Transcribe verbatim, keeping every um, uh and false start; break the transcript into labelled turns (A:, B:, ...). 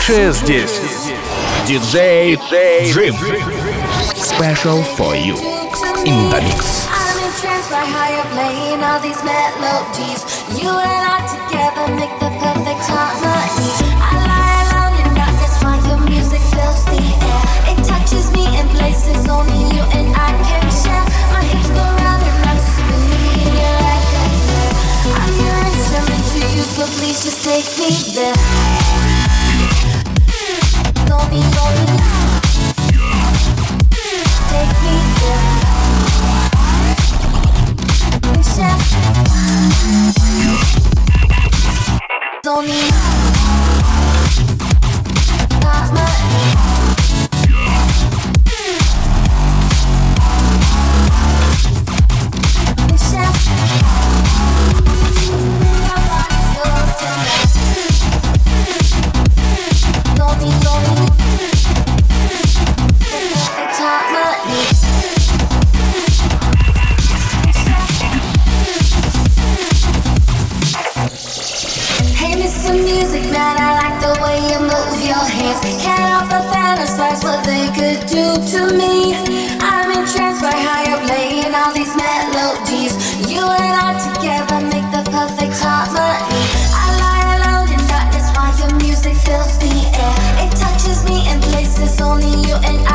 A: Лучшее здесь. Диджей Dream. Special for you. In the mix.
B: I'm entranced by how you're playing all these melodies. You and I together make the perfect harmony. I lie alone in darkness while your music fills the air. It touches me in places only you and I can share. My hips go round and round to spin me in your record. I'm your instrument to you, so please just take me there. Don't be lonely. Take me there. Don't need not much. Don't need, don't need. Top money. Some music, man, I like the way you move your hands. Can't help but fantasize what they could do to me. I'm entranced by how you're playing all these melodies. You and I together make the perfect harmony. I lie alone in darkness while your music fills the air. It touches me in places only you and